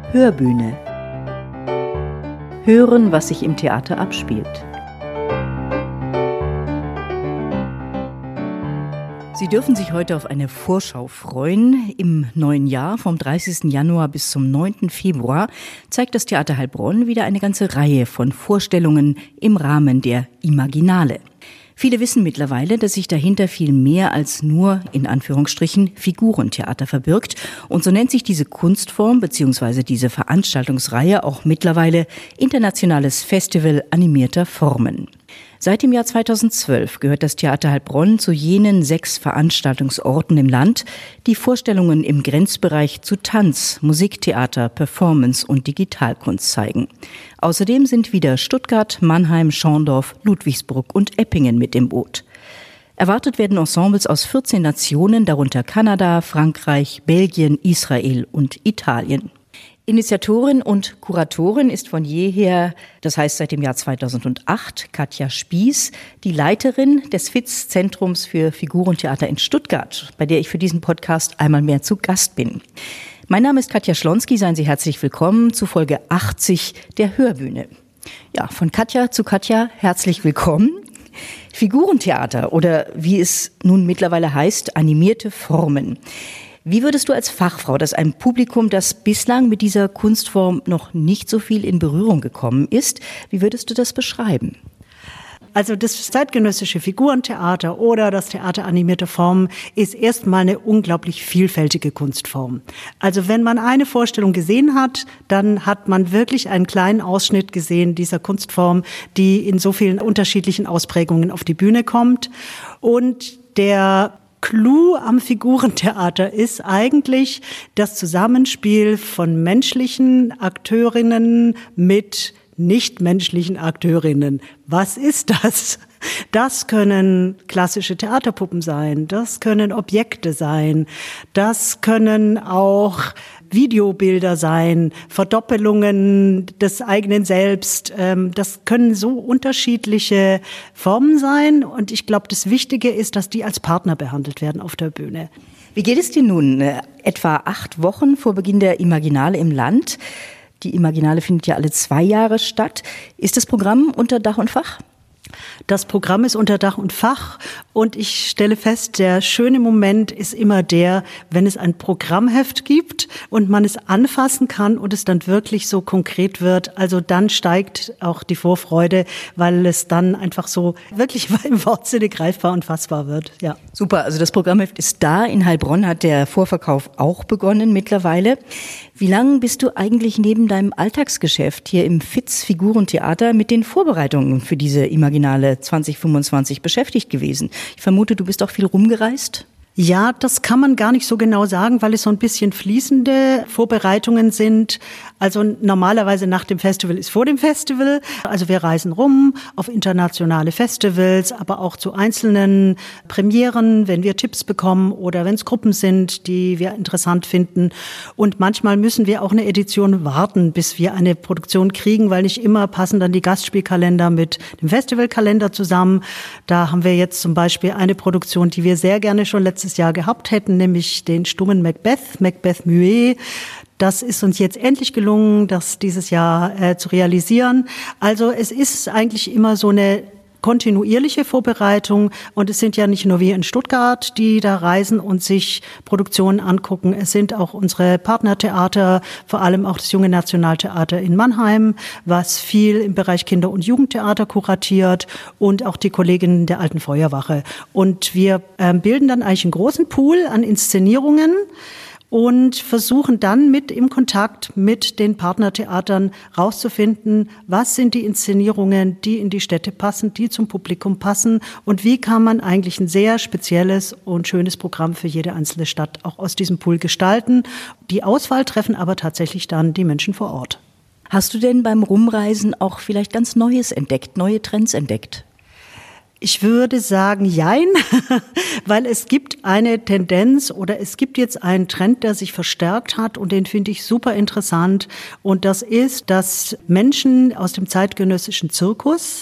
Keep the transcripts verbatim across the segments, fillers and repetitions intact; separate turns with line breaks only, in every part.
Hörbühne. Hören, was sich im Theater abspielt. Sie dürfen sich heute auf eine Vorschau freuen. Im neuen Jahr, vom dreißigsten Januar bis zum neunten Februar, zeigt das Theater Heilbronn wieder eine ganze Reihe von Vorstellungen im Rahmen der Imaginale. Viele wissen mittlerweile, dass sich dahinter viel mehr als nur, in Anführungsstrichen, Figurentheater verbirgt. Und so nennt sich diese Kunstform bzw. diese Veranstaltungsreihe auch mittlerweile Internationales Festival animierter Formen. Seit dem Jahr zweitausendzwölf gehört das Theater Heilbronn zu jenen sechs Veranstaltungsorten im Land, die Vorstellungen im Grenzbereich zu Tanz, Musiktheater, Performance und Digitalkunst zeigen. Außerdem sind wieder Stuttgart, Mannheim, Schorndorf, Ludwigsburg und Eppingen mit im Boot. Erwartet werden Ensembles aus vierzehn Nationen, darunter Kanada, Frankreich, Belgien, Israel und Italien. Initiatorin und Kuratorin ist von jeher, das heißt seit dem Jahr zweitausendacht, Katja Spieß, die Leiterin des F I Z-Zentrums für Figurentheater in Stuttgart, bei der ich für diesen Podcast einmal mehr zu Gast bin. Mein Name ist Katja Schlonski, seien Sie herzlich willkommen zu Folge achtzig der Hörbühne. Ja, von Katja zu Katja, herzlich willkommen. Figurentheater oder wie es nun mittlerweile heißt, animierte Formen. Wie würdest du als Fachfrau, dass ein Publikum, das bislang mit dieser Kunstform noch nicht so viel in Berührung gekommen ist, wie würdest du das beschreiben?
Also das zeitgenössische Figurentheater oder das Theater animierter Formen ist erstmal eine unglaublich vielfältige Kunstform. Also wenn man eine Vorstellung gesehen hat, dann hat man wirklich einen kleinen Ausschnitt gesehen dieser Kunstform, die in so vielen unterschiedlichen Ausprägungen auf die Bühne kommt. Und der Clou am Figurentheater ist eigentlich das Zusammenspiel von menschlichen Akteurinnen mit nichtmenschlichen Akteurinnen. Was ist das? Das können klassische Theaterpuppen sein, das können Objekte sein, das können auch Videobilder sein, Verdoppelungen des eigenen Selbst. Das können so unterschiedliche Formen sein. Und ich glaube, das Wichtige ist, dass die als Partner behandelt werden auf der Bühne.
Wie geht es dir nun? Etwa acht Wochen vor Beginn der Imaginale im Land. Die Imaginale findet ja alle zwei Jahre statt. Ist das Programm unter Dach und Fach?
Das Programm ist unter Dach und Fach und ich stelle fest, der schöne Moment ist immer der, wenn es ein Programmheft gibt und man es anfassen kann und es dann wirklich so konkret wird. Also dann steigt auch die Vorfreude, weil es dann einfach so wirklich im Wortsinne greifbar und fassbar wird. Ja.
Super, also das Programmheft ist da. In Heilbronn hat der Vorverkauf auch begonnen mittlerweile. Wie lange bist du eigentlich neben deinem Alltagsgeschäft hier im F I Z Figurentheater mit den Vorbereitungen für diese Imaginale zwanzig fünfundzwanzig beschäftigt gewesen? Ich vermute, du bist auch viel rumgereist?
Ja, das kann man gar nicht so genau sagen, weil es so ein bisschen fließende Vorbereitungen sind. Also normalerweise nach dem Festival ist vor dem Festival. Also wir reisen rum auf internationale Festivals, aber auch zu einzelnen Premieren, wenn wir Tipps bekommen oder wenn es Gruppen sind, die wir interessant finden. Und manchmal müssen wir auch eine Edition warten, bis wir eine Produktion kriegen, weil nicht immer passen dann die Gastspielkalender mit dem Festivalkalender zusammen. Da haben wir jetzt zum Beispiel eine Produktion, die wir sehr gerne schon letztes Jahr gehabt hätten, nämlich den stummen Macbeth, Macbeth Muet. Das ist uns jetzt endlich gelungen, das dieses Jahr äh, zu realisieren. Also es ist eigentlich immer so eine kontinuierliche Vorbereitung und es sind ja nicht nur wir in Stuttgart, die da reisen und sich Produktionen angucken. Es sind auch unsere Partnertheater, vor allem auch das Junge Nationaltheater in Mannheim, was viel im Bereich Kinder- und Jugendtheater kuratiert und auch die Kolleginnen der Alten Feuerwache. Und wir äh, bilden dann eigentlich einen großen Pool an Inszenierungen und versuchen dann mit im Kontakt mit den Partnertheatern rauszufinden, was sind die Inszenierungen, die in die Städte passen, die zum Publikum passen und wie kann man eigentlich ein sehr spezielles und schönes Programm für jede einzelne Stadt auch aus diesem Pool gestalten. Die Auswahl treffen aber tatsächlich dann die Menschen vor Ort.
Hast du denn beim Rumreisen auch vielleicht ganz Neues entdeckt, neue Trends entdeckt?
Ich würde sagen, jein, weil es gibt eine Tendenz oder es gibt jetzt einen Trend, der sich verstärkt hat und den finde ich super interessant. Und das ist, dass Menschen aus dem zeitgenössischen Zirkus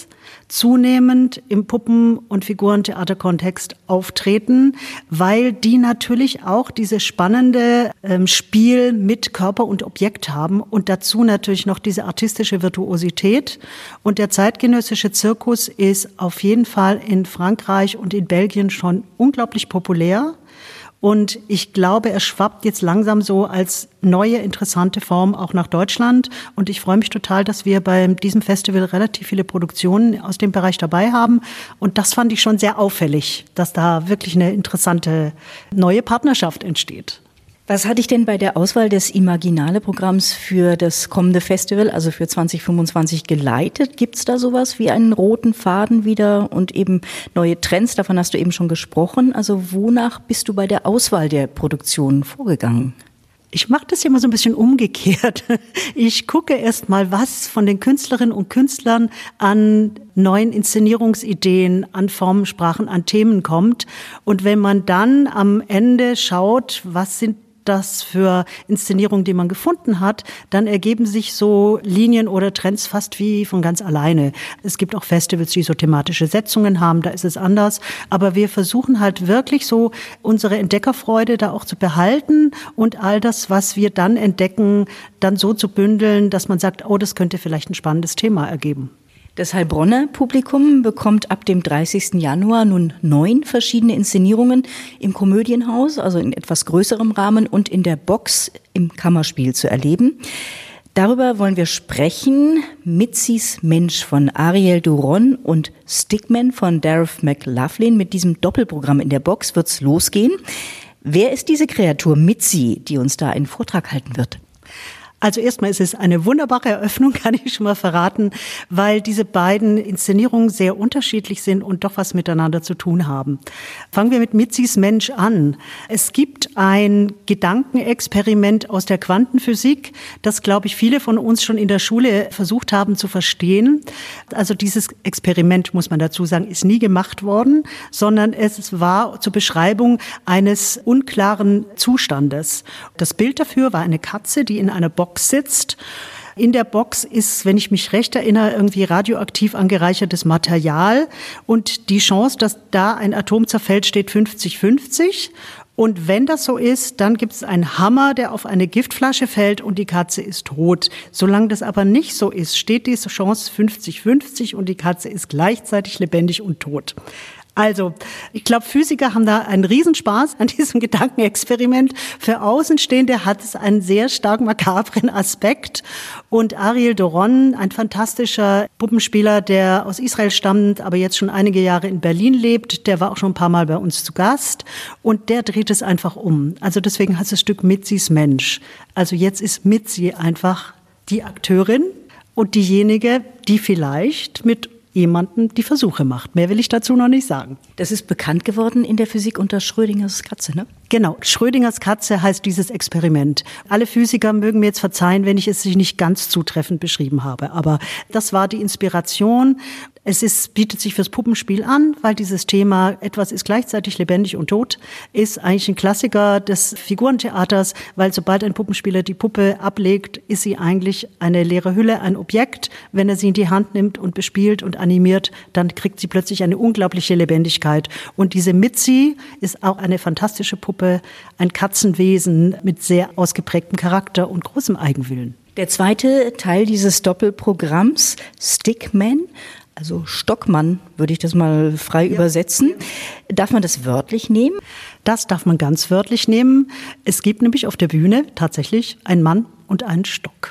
zunehmend im Puppen- und Figurentheaterkontext auftreten, weil die natürlich auch dieses spannende ähm, Spiel mit Körper und Objekt haben und dazu natürlich noch diese artistische Virtuosität. Und der zeitgenössische Zirkus ist auf jeden Fall in Frankreich und in Belgien schon unglaublich populär. Und ich glaube, er schwappt jetzt langsam so als neue, interessante Form auch nach Deutschland. Und ich freue mich total, dass wir bei diesem Festival relativ viele Produktionen aus dem Bereich dabei haben. Und das fand ich schon sehr auffällig, dass da wirklich eine interessante neue Partnerschaft entsteht.
Was hat dich denn bei der Auswahl des Imaginale-Programms für das kommende Festival, also für zwanzig fünfundzwanzig, geleitet? Gibt es da sowas wie einen roten Faden wieder und eben neue Trends? Davon hast du eben schon gesprochen. Also wonach bist du bei der Auswahl der Produktionen vorgegangen?
Ich mache das ja immer so ein bisschen umgekehrt. Ich gucke erst mal, was von den Künstlerinnen und Künstlern an neuen Inszenierungsideen, an Formensprachen, an Themen kommt. Und wenn man dann am Ende schaut, was sind das für Inszenierungen, die man gefunden hat, dann ergeben sich so Linien oder Trends fast wie von ganz alleine. Es gibt auch Festivals, die so thematische Setzungen haben, da ist es anders. Aber wir versuchen halt wirklich so unsere Entdeckerfreude da auch zu behalten und all das, was wir dann entdecken, dann so zu bündeln, dass man sagt, oh, das könnte vielleicht ein spannendes Thema ergeben.
Das Heilbronner Publikum bekommt ab dem dreißigsten Januar nun neun verschiedene Inszenierungen im Komödienhaus, also in etwas größerem Rahmen, und in der Box im Kammerspiel zu erleben. Darüber wollen wir sprechen. Mitzis Mensch von Ariel Duron und Stickman von Dareth McLaughlin. Mit diesem Doppelprogramm in der Box wird's losgehen. Wer ist diese Kreatur Mitzi, die uns da einen Vortrag halten wird?
Also erstmal ist es eine wunderbare Eröffnung, kann ich schon mal verraten, weil diese beiden Inszenierungen sehr unterschiedlich sind und doch was miteinander zu tun haben. Fangen wir mit Mitzis Mensch an. Es gibt ein Gedankenexperiment aus der Quantenphysik, das, glaube ich, viele von uns schon in der Schule versucht haben zu verstehen. Also dieses Experiment, muss man dazu sagen, ist nie gemacht worden, sondern es war zur Beschreibung eines unklaren Zustandes. Das Bild dafür war eine Katze, die in einer Box sitzt. In der Box ist, wenn ich mich recht erinnere, irgendwie radioaktiv angereichertes Material und die Chance, dass da ein Atom zerfällt, steht fünfzig fünfzig. Und wenn das so ist, dann gibt es einen Hammer, der auf eine Giftflasche fällt und die Katze ist tot. Solange das aber nicht so ist, steht diese Chance fünfzig fünfzig und die Katze ist gleichzeitig lebendig und tot. Also, ich glaube, Physiker haben da einen Riesenspaß an diesem Gedankenexperiment. Für Außenstehende hat es einen sehr stark makabren Aspekt. Und Ariel Duron, ein fantastischer Puppenspieler, der aus Israel stammt, aber jetzt schon einige Jahre in Berlin lebt, der war auch schon ein paar Mal bei uns zu Gast. Und der dreht es einfach um. Also deswegen heißt das Stück Mitzis Mensch. Also jetzt ist Mitzi einfach die Akteurin und diejenige, die vielleicht mit jemanden die Versuche macht. Mehr will ich dazu noch nicht sagen.
Das ist bekannt geworden in der Physik unter Schrödingers Katze, ne?
Genau, Schrödingers Katze heißt dieses Experiment. Alle Physiker mögen mir jetzt verzeihen, wenn ich es nicht ganz zutreffend beschrieben habe, aber das war die Inspiration. Es ist, bietet sich fürs Puppenspiel an, weil dieses Thema etwas ist gleichzeitig lebendig und tot, ist eigentlich ein Klassiker des Figurentheaters, weil sobald ein Puppenspieler die Puppe ablegt, ist sie eigentlich eine leere Hülle, ein Objekt. Wenn er sie in die Hand nimmt und bespielt und animiert, dann kriegt sie plötzlich eine unglaubliche Lebendigkeit. Und diese Mitzi ist auch eine fantastische Puppe, ein Katzenwesen mit sehr ausgeprägtem Charakter und großem Eigenwillen.
Der zweite Teil dieses Doppelprogramms, Stickman, also Stockmann, würde ich das mal frei ja. übersetzen. Darf man das wörtlich nehmen?
Das darf man ganz wörtlich nehmen. Es gibt nämlich auf der Bühne tatsächlich einen Mann und einen Stock.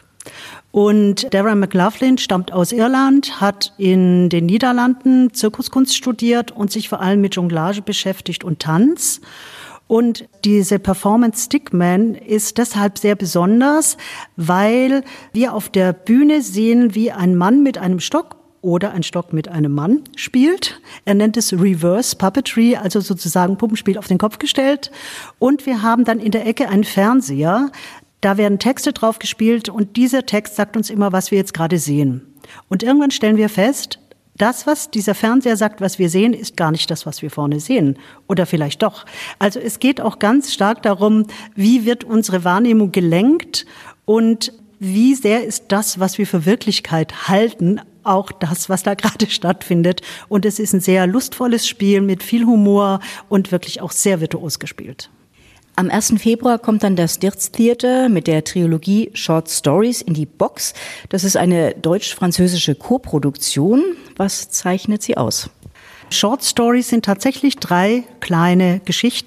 Und Dareth McLaughlin stammt aus Irland, hat in den Niederlanden Zirkuskunst studiert und sich vor allem mit Jonglage beschäftigt und Tanz. Und diese Performance Stickman ist deshalb sehr besonders, weil wir auf der Bühne sehen, wie ein Mann mit einem Stock oder ein Stock mit einem Mann spielt. Er nennt es Reverse Puppetry, also sozusagen Puppenspiel auf den Kopf gestellt. Und wir haben dann in der Ecke einen Fernseher. Da werden Texte drauf gespielt und dieser Text sagt uns immer, was wir jetzt gerade sehen. Und irgendwann stellen wir fest, das, was dieser Fernseher sagt, was wir sehen, ist gar nicht das, was wir vorne sehen. Oder vielleicht doch. Also es geht auch ganz stark darum, wie wird unsere Wahrnehmung gelenkt und wie sehr ist das, was wir für Wirklichkeit halten, auch das, was da gerade stattfindet. Und es ist ein sehr lustvolles Spiel mit viel Humor und wirklich auch sehr virtuos gespielt.
Am ersten Februar kommt dann das Dirz Theater mit der Trilogie Short Stories in die Box. Das ist eine deutsch-französische Koproduktion. Was zeichnet sie aus?
Short Stories sind tatsächlich drei kleine Geschichten.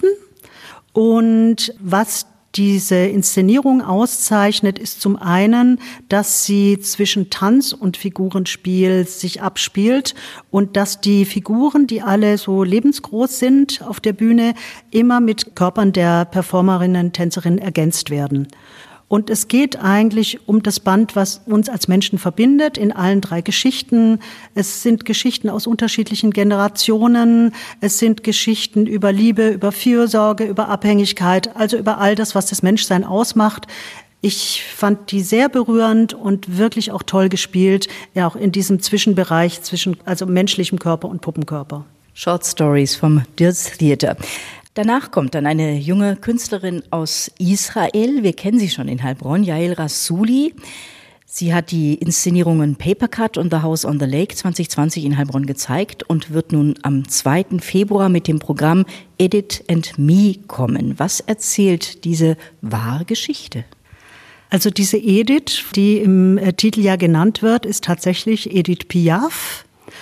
Und was diese Inszenierung auszeichnet, ist zum einen, dass sie zwischen Tanz und Figurenspiel sich abspielt und dass die Figuren, die alle so lebensgroß sind auf der Bühne, immer mit Körpern der Performerinnen, Tänzerinnen ergänzt werden. Und es geht eigentlich um das Band, was uns als Menschen verbindet, in allen drei Geschichten. Es sind Geschichten aus unterschiedlichen Generationen. Es sind Geschichten über Liebe, über Fürsorge, über Abhängigkeit, also über all das, was das Menschsein ausmacht. Ich fand die sehr berührend und wirklich auch toll gespielt, ja auch in diesem Zwischenbereich zwischen also menschlichem Körper und Puppenkörper.
Short Stories vom Dirz Theater. Danach kommt dann eine junge Künstlerin aus Israel. Wir kennen sie schon in Heilbronn, Yael Rassouli. Sie hat die Inszenierungen Papercut und The House on the Lake zwanzig zwanzig in Heilbronn gezeigt und wird nun am zweiten Februar mit dem Programm Edith and Me kommen. Was erzählt diese wahre Geschichte?
Also diese Edith, die im Titel ja genannt wird, ist tatsächlich Edith Piaf.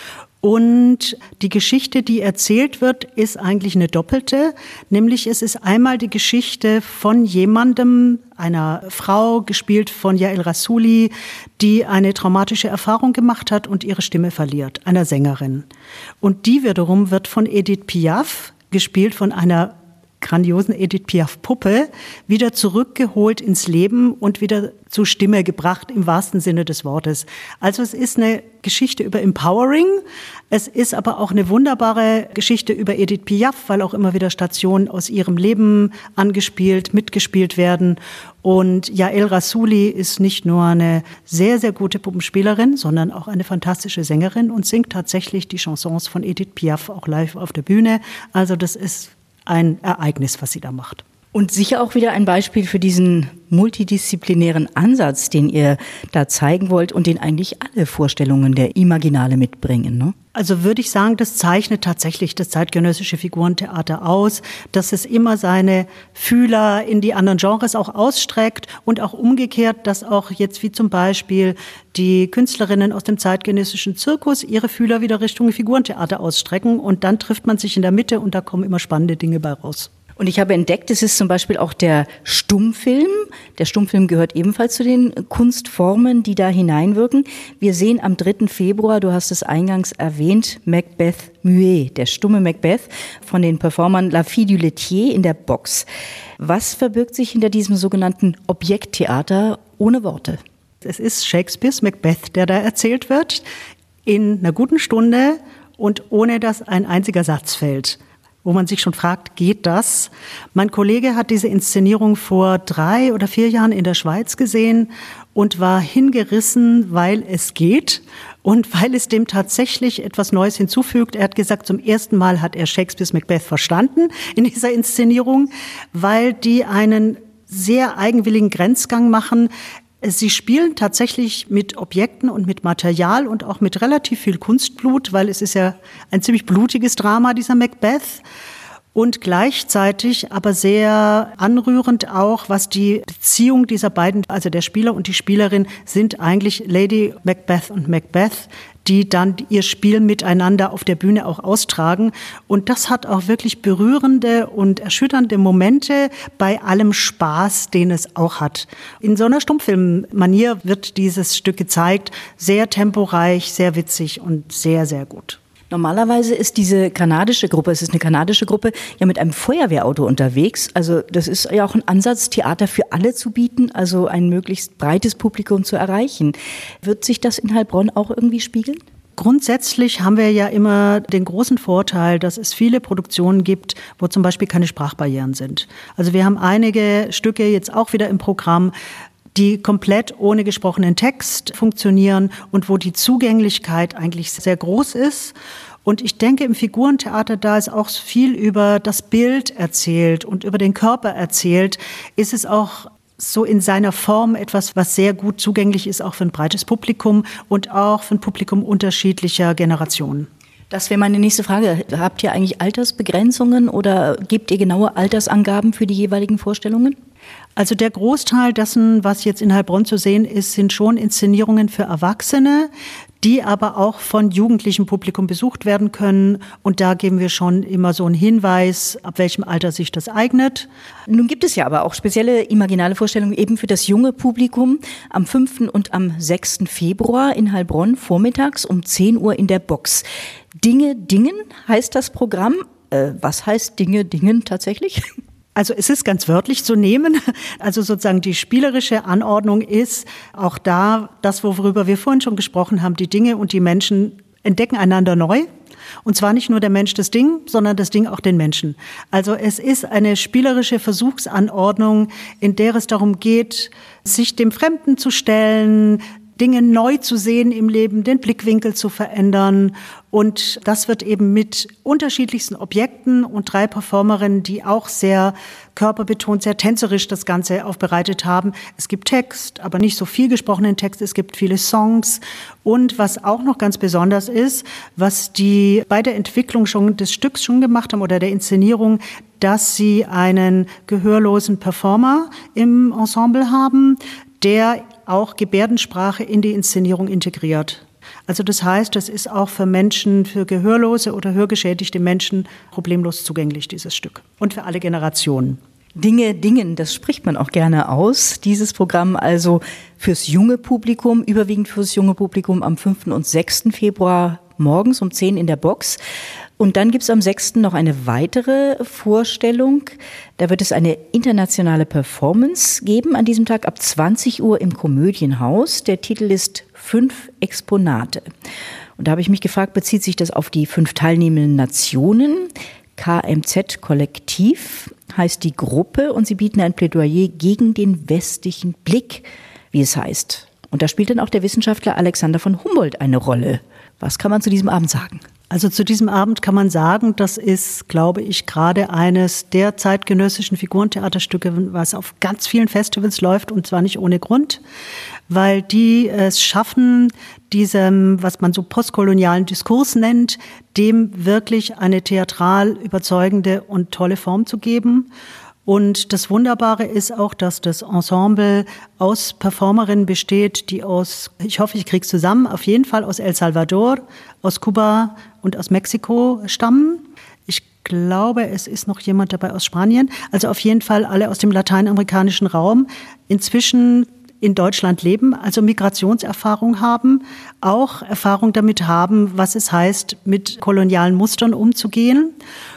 Und die Geschichte, die erzählt wird, ist eigentlich eine doppelte. Nämlich es ist einmal die Geschichte von jemandem, einer Frau, gespielt von Yael Rassouli, die eine traumatische Erfahrung gemacht hat und ihre Stimme verliert, einer Sängerin. Und die wiederum wird von Edith Piaf, gespielt von einer grandiosen Edith Piaf-Puppe, wieder zurückgeholt ins Leben und wieder zur Stimme gebracht, im wahrsten Sinne des Wortes. Also es ist eine Geschichte über Empowering, es ist aber auch eine wunderbare Geschichte über Edith Piaf, weil auch immer wieder Stationen aus ihrem Leben angespielt, mitgespielt werden. Und Yael Rassouli ist nicht nur eine sehr, sehr gute Puppenspielerin, sondern auch eine fantastische Sängerin und singt tatsächlich die Chansons von Edith Piaf auch live auf der Bühne. Also das ist ein Ereignis, was sie da macht.
Und sicher auch wieder ein Beispiel für diesen multidisziplinären Ansatz, den ihr da zeigen wollt und den eigentlich alle Vorstellungen der Imaginale mitbringen, ne?
Also würde ich sagen, das zeichnet tatsächlich das zeitgenössische Figurentheater aus, dass es immer seine Fühler in die anderen Genres auch ausstreckt und auch umgekehrt, dass auch jetzt wie zum Beispiel die Künstlerinnen aus dem zeitgenössischen Zirkus ihre Fühler wieder Richtung Figurentheater ausstrecken und dann trifft man sich in der Mitte und da kommen immer spannende Dinge bei raus.
Und ich habe entdeckt, es ist zum Beispiel auch der Stummfilm. Der Stummfilm gehört ebenfalls zu den Kunstformen, die da hineinwirken. Wir sehen am dritten Februar, du hast es eingangs erwähnt, Macbeth Muet, der stumme Macbeth von den Performern La Fille du Laitier in der Box. Was verbirgt sich hinter diesem sogenannten Objekttheater ohne Worte?
Es ist Shakespeares Macbeth, der da erzählt wird, in einer guten Stunde und ohne dass ein einziger Satz fällt. Wo man sich schon fragt, geht das? Mein Kollege hat diese Inszenierung vor drei oder vier Jahren in der Schweiz gesehen und war hingerissen, weil es geht und weil es dem tatsächlich etwas Neues hinzufügt. Er hat gesagt, zum ersten Mal hat er Shakespeares Macbeth verstanden in dieser Inszenierung, weil die einen sehr eigenwilligen Grenzgang machen. Sie spielen tatsächlich mit Objekten und mit Material und auch mit relativ viel Kunstblut, weil es ist ja ein ziemlich blutiges Drama, dieser Macbeth. Und gleichzeitig aber sehr anrührend auch, was die Beziehung dieser beiden, also der Spieler und die Spielerin, sind eigentlich Lady Macbeth und Macbeth, die dann ihr Spiel miteinander auf der Bühne auch austragen. Und das hat auch wirklich berührende und erschütternde Momente bei allem Spaß, den es auch hat. In so einer Stummfilmmanier wird dieses Stück gezeigt, sehr temporeich, sehr witzig und sehr, sehr gut.
Normalerweise ist diese kanadische Gruppe, es ist eine kanadische Gruppe, ja mit einem Feuerwehrauto unterwegs. Also das ist ja auch ein Ansatz, Theater für alle zu bieten, also ein möglichst breites Publikum zu erreichen. Wird sich das in Heilbronn auch irgendwie spiegeln?
Grundsätzlich haben wir ja immer den großen Vorteil, dass es viele Produktionen gibt, wo zum Beispiel keine Sprachbarrieren sind. Also wir haben einige Stücke jetzt auch wieder im Programm, die komplett ohne gesprochenen Text funktionieren und wo die Zugänglichkeit eigentlich sehr groß ist. Und ich denke, im Figurentheater, da ist auch viel über das Bild erzählt und über den Körper erzählt, ist es auch so in seiner Form etwas, was sehr gut zugänglich ist, auch für ein breites Publikum und auch für ein Publikum unterschiedlicher Generationen.
Das wäre meine nächste Frage. Habt ihr eigentlich Altersbegrenzungen oder gebt ihr genaue Altersangaben für die jeweiligen Vorstellungen?
Also der Großteil dessen, was jetzt in Heilbronn zu sehen ist, sind schon Inszenierungen für Erwachsene, die aber auch von jugendlichem Publikum besucht werden können. Und da geben wir schon immer so einen Hinweis, ab welchem Alter sich das eignet.
Nun gibt es ja aber auch spezielle imaginale Vorstellungen eben für das junge Publikum am fünften und am sechsten Februar in Heilbronn vormittags um zehn Uhr in der Box. Dinge dingen heißt das Programm. Äh, was heißt Dinge dingen tatsächlich?
Also es ist ganz wörtlich zu nehmen. Also sozusagen die spielerische Anordnung ist auch da, das, worüber wir vorhin schon gesprochen haben, die Dinge und die Menschen entdecken einander neu. Und zwar nicht nur der Mensch das Ding, sondern das Ding auch den Menschen. Also es ist eine spielerische Versuchsanordnung, in der es darum geht, sich dem Fremden zu stellen, Dinge neu zu sehen im Leben, den Blickwinkel zu verändern. Und das wird eben mit unterschiedlichsten Objekten und drei Performerinnen, die auch sehr körperbetont, sehr tänzerisch das Ganze aufbereitet haben. Es gibt Text, aber nicht so viel gesprochenen Text. Es gibt viele Songs. Und was auch noch ganz besonders ist, was die bei der Entwicklung schon des Stücks schon gemacht haben oder der Inszenierung, dass sie einen gehörlosen Performer im Ensemble haben, der auch Gebärdensprache in die Inszenierung integriert. Also das heißt, das ist auch für Menschen, für gehörlose oder hörgeschädigte Menschen problemlos zugänglich, dieses Stück. Und für alle Generationen.
Dinge dingen, das spricht man auch gerne aus. Dieses Programm also fürs junge Publikum, überwiegend fürs junge Publikum am fünften und sechsten Februar morgens um zehn in der Box. Und dann gibt es am sechsten noch eine weitere Vorstellung. Da wird es eine internationale Performance geben an diesem Tag ab zwanzig Uhr im Komödienhaus. Der Titel ist Fünf Exponate. Und da habe ich mich gefragt, bezieht sich das auf die fünf teilnehmenden Nationen? K M Z Kollektiv heißt die Gruppe und sie bieten ein Plädoyer gegen den westlichen Blick, wie es heißt. Und da spielt dann auch der Wissenschaftler Alexander von Humboldt eine Rolle. Was kann man zu diesem Abend sagen?
Also zu diesem Abend kann man sagen, das ist, glaube ich, gerade eines der zeitgenössischen Figurentheaterstücke, was auf ganz vielen Festivals läuft und zwar nicht ohne Grund, weil die es schaffen, diesem, was man so postkolonialen Diskurs nennt, dem wirklich eine theatral überzeugende und tolle Form zu geben. Und das Wunderbare ist auch, dass das Ensemble aus Performerinnen besteht, die aus, ich hoffe, ich krieg's zusammen, auf jeden Fall aus El Salvador, aus Kuba und aus Mexiko stammen. Ich glaube, es ist noch jemand dabei aus Spanien. Also auf jeden Fall alle aus dem lateinamerikanischen Raum. Inzwischen in Deutschland leben, also Migrationserfahrung haben, auch Erfahrung damit haben, was es heißt, mit kolonialen Mustern umzugehen.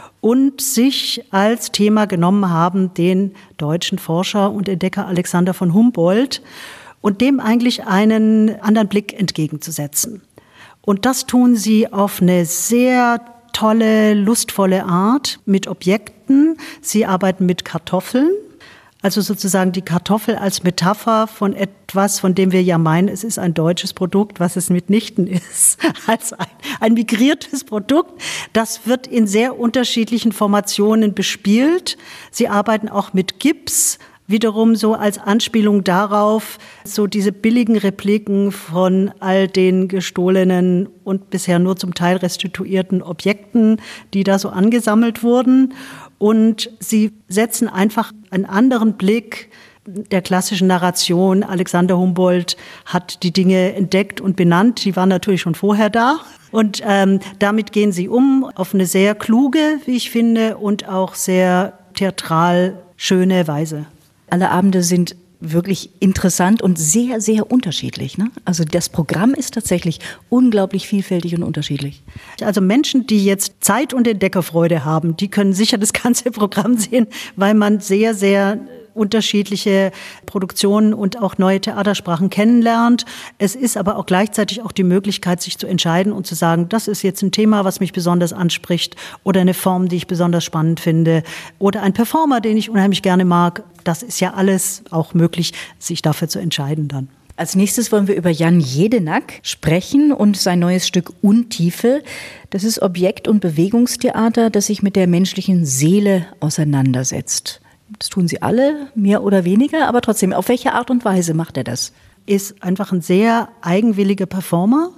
Und sich als Thema genommen haben, den deutschen Forscher und Entdecker Alexander von Humboldt und dem eigentlich einen anderen Blick entgegenzusetzen. Und das tun sie auf eine sehr tolle, lustvolle Art mit Objekten. Sie arbeiten mit Kartoffeln. Also sozusagen die Kartoffel als Metapher von etwas, von dem wir ja meinen, es ist ein deutsches Produkt, was es mitnichten ist, als ein, ein migriertes Produkt. Das wird in sehr unterschiedlichen Formationen bespielt. Sie arbeiten auch mit Gips, wiederum so als Anspielung darauf, so diese billigen Repliken von all den gestohlenen und bisher nur zum Teil restituierten Objekten, die da so angesammelt wurden. Und sie setzen einfach einen anderen Blick der klassischen Narration. Alexander Humboldt hat die Dinge entdeckt und benannt. Die waren natürlich schon vorher da. Und ähm, damit gehen sie um auf eine sehr kluge, wie ich finde, und auch sehr theatral schöne Weise.
Alle Abende sind wirklich interessant und sehr, sehr unterschiedlich, ne? Also das Programm ist tatsächlich unglaublich vielfältig und unterschiedlich.
Also Menschen, die jetzt Zeit und Entdeckerfreude haben, die können sicher das ganze Programm sehen, weil man sehr, sehr unterschiedliche Produktionen und auch neue Theatersprachen kennenlernt. Es ist aber auch gleichzeitig auch die Möglichkeit, sich zu entscheiden und zu sagen, das ist jetzt ein Thema, was mich besonders anspricht oder eine Form, die ich besonders spannend finde oder ein Performer, den ich unheimlich gerne mag. Das ist ja alles auch möglich, sich dafür zu entscheiden dann.
Als nächstes wollen wir über Jan Jedenack sprechen und sein neues Stück Untiefe. Das ist Objekt- und Bewegungstheater, das sich mit der menschlichen Seele auseinandersetzt. Das tun sie alle, mehr oder weniger, aber trotzdem, auf welche Art und Weise macht er das?
Ist einfach ein sehr eigenwilliger Performer,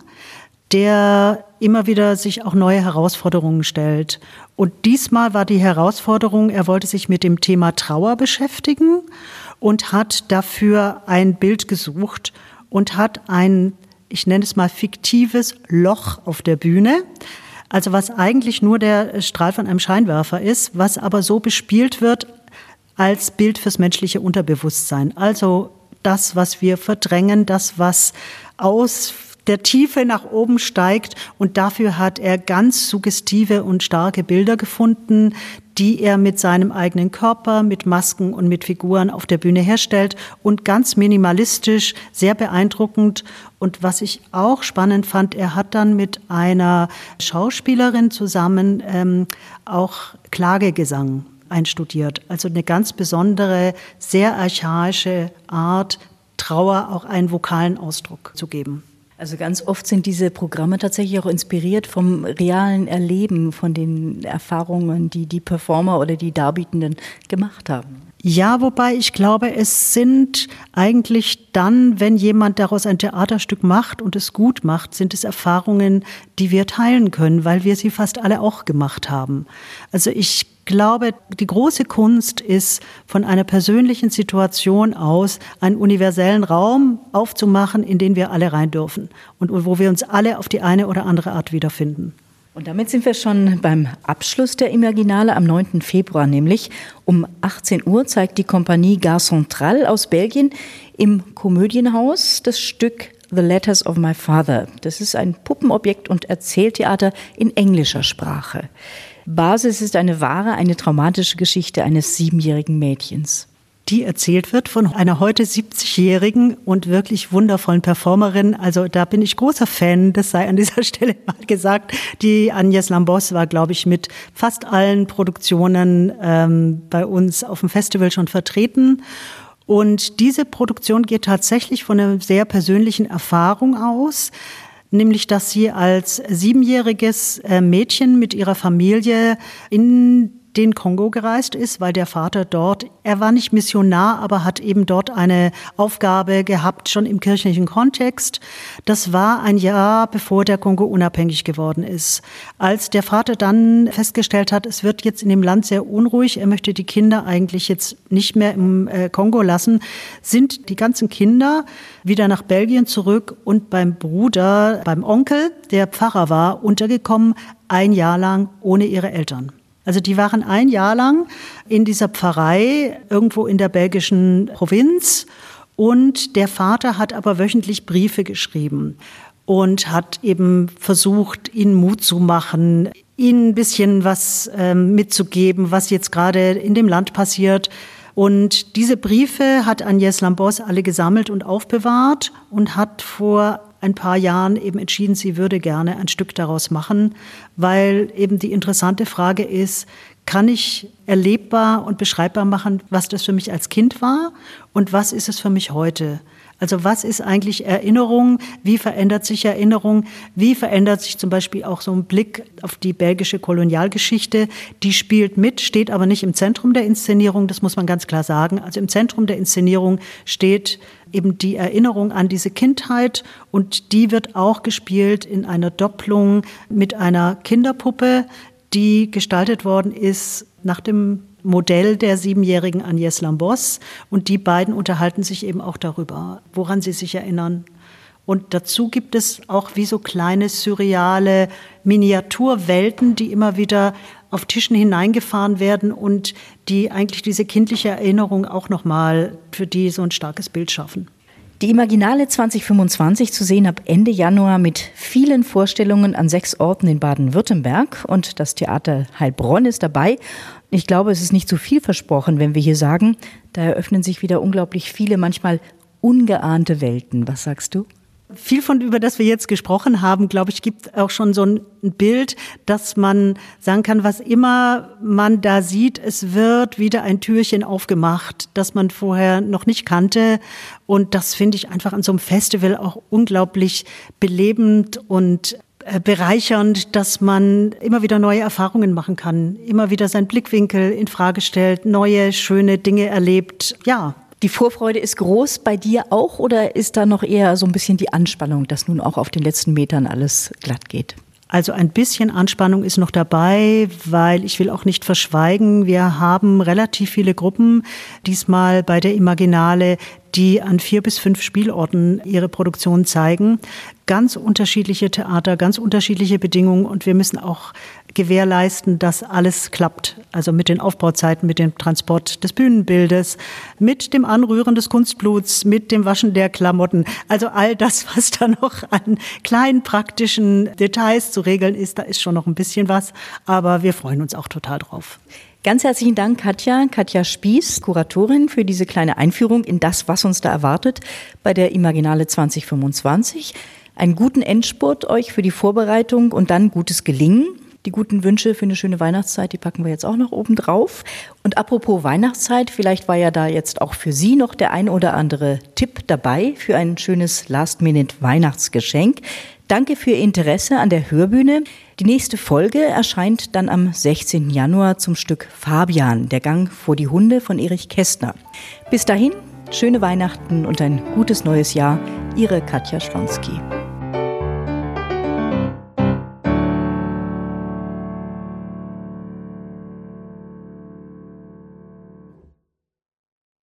der immer wieder sich auch neue Herausforderungen stellt. Und diesmal war die Herausforderung, er wollte sich mit dem Thema Trauer beschäftigen und hat dafür ein Bild gesucht und hat ein, ich nenne es mal, fiktives Loch auf der Bühne. Also was eigentlich nur der Strahl von einem Scheinwerfer ist, was aber so bespielt wird als Bild fürs menschliche Unterbewusstsein. Also das, was wir verdrängen, das, was aus der Tiefe nach oben steigt. Und dafür hat er ganz suggestive und starke Bilder gefunden, die er mit seinem eigenen Körper, mit Masken und mit Figuren auf der Bühne herstellt und ganz minimalistisch, sehr beeindruckend. Und was ich auch spannend fand, er hat dann mit einer Schauspielerin zusammen ähm, auch Klagegesang einstudiert. Also eine ganz besondere, sehr archaische Art, Trauer auch einen vokalen Ausdruck zu geben.
Also ganz oft sind diese Programme tatsächlich auch inspiriert vom realen Erleben, von den Erfahrungen, die die Performer oder die Darbietenden gemacht haben.
Ja, wobei ich glaube, es sind eigentlich dann, wenn jemand daraus ein Theaterstück macht und es gut macht, sind es Erfahrungen, die wir teilen können, weil wir sie fast alle auch gemacht haben. Also ich glaube, die große Kunst ist, von einer persönlichen Situation aus einen universellen Raum aufzumachen, in den wir alle rein dürfen und wo wir uns alle auf die eine oder andere Art wiederfinden.
Und damit sind wir schon beim Abschluss der Imaginale am neunten Februar, nämlich um achtzehn Uhr zeigt die Kompanie Gare Centrale aus Belgien im Komödienhaus das Stück The Letters of My Father. Das ist ein Puppenobjekt und Erzähltheater in englischer Sprache. Basis ist eine wahre, eine traumatische Geschichte eines siebenjährigen Mädchens,
die erzählt wird von einer heute siebzigjährigen und wirklich wundervollen Performerin. Also da bin ich großer Fan, das sei an dieser Stelle mal gesagt. Die Agnès Lambos war, glaube ich, mit fast allen Produktionen ähm, bei uns auf dem Festival schon vertreten. Und diese Produktion geht tatsächlich von einer sehr persönlichen Erfahrung aus, nämlich dass sie als siebenjähriges Mädchen mit ihrer Familie in den Kongo gereist ist, weil der Vater dort, er war nicht Missionar, aber hat eben dort eine Aufgabe gehabt, schon im kirchlichen Kontext. Das war ein Jahr, bevor der Kongo unabhängig geworden ist. Als der Vater dann festgestellt hat, es wird jetzt in dem Land sehr unruhig, er möchte die Kinder eigentlich jetzt nicht mehr im Kongo lassen, sind die ganzen Kinder wieder nach Belgien zurück und beim Bruder, beim Onkel, der Pfarrer war, untergekommen, ein Jahr lang ohne ihre Eltern. Also die waren ein Jahr lang in dieser Pfarrei irgendwo in der belgischen Provinz und der Vater hat aber wöchentlich Briefe geschrieben und hat eben versucht, ihnen Mut zu machen, ihnen ein bisschen was ähm, mitzugeben, was jetzt gerade in dem Land passiert. Und diese Briefe hat Agnès Lambos alle gesammelt und aufbewahrt und hat vor ein paar Jahren eben entschieden, sie würde gerne ein Stück daraus machen, weil eben die interessante Frage ist, kann ich erlebbar und beschreibbar machen, was das für mich als Kind war und was ist es für mich heute? Also was ist eigentlich Erinnerung? Wie verändert sich Erinnerung? Wie verändert sich zum Beispiel auch so ein Blick auf die belgische Kolonialgeschichte? Die spielt mit, steht aber nicht im Zentrum der Inszenierung, das muss man ganz klar sagen. Also im Zentrum der Inszenierung steht eben die Erinnerung an diese Kindheit und die wird auch gespielt in einer Doppelung mit einer Kinderpuppe, die gestaltet worden ist nach dem Modell der siebenjährigen Agnès Lambos. Und die beiden unterhalten sich eben auch darüber, woran sie sich erinnern. Und dazu gibt es auch wie so kleine surreale Miniaturwelten, die immer wieder auf Tischen hineingefahren werden und die eigentlich diese kindliche Erinnerung auch nochmal für die so ein starkes Bild schaffen.
Die Imaginale zwanzig fünfundzwanzig zu sehen ab Ende Januar mit vielen Vorstellungen an sechs Orten in Baden-Württemberg und das Theater Heilbronn ist dabei. Ich glaube, es ist nicht zu viel versprochen, wenn wir hier sagen, da eröffnen sich wieder unglaublich viele, manchmal ungeahnte Welten. Was sagst du?
Viel von, über das wir jetzt gesprochen haben, glaube ich, gibt auch schon so ein Bild, dass man sagen kann, was immer man da sieht, es wird wieder ein Türchen aufgemacht, das man vorher noch nicht kannte. Und das finde ich einfach an so einem Festival auch unglaublich belebend und bereichernd, dass man immer wieder neue Erfahrungen machen kann, immer wieder seinen Blickwinkel in Frage stellt, neue, schöne Dinge erlebt. Ja.
Die Vorfreude ist groß bei dir auch oder ist da noch eher so ein bisschen die Anspannung, dass nun auch auf den letzten Metern alles glatt geht?
Also ein bisschen Anspannung ist noch dabei, weil ich will auch nicht verschweigen, wir haben relativ viele Gruppen diesmal bei der Imaginale, die an vier bis fünf Spielorten ihre Produktion zeigen. Ganz unterschiedliche Theater, ganz unterschiedliche Bedingungen und wir müssen auch gewährleisten, dass alles klappt. Also mit den Aufbauzeiten, mit dem Transport des Bühnenbildes, mit dem Anrühren des Kunstbluts, mit dem Waschen der Klamotten. Also all das, was da noch an kleinen praktischen Details zu regeln ist, da ist schon noch ein bisschen was. Aber wir freuen uns auch total drauf.
Ganz herzlichen Dank, Katja. Katja Spieß, Kuratorin, für diese kleine Einführung in das, was uns da erwartet bei der Imaginale zwanzig fünfundzwanzig. Einen guten Endspurt euch für die Vorbereitung und dann gutes Gelingen. Die guten Wünsche für eine schöne Weihnachtszeit, die packen wir jetzt auch noch oben drauf. Und apropos Weihnachtszeit, vielleicht war ja da jetzt auch für Sie noch der ein oder andere Tipp dabei für ein schönes Last-Minute-Weihnachtsgeschenk. Danke für Ihr Interesse an der Hörbühne. Die nächste Folge erscheint dann am sechzehnten Januar zum Stück Fabian, der Gang vor die Hunde von Erich Kästner. Bis dahin, schöne Weihnachten und ein gutes neues Jahr. Ihre Katja Schlonski.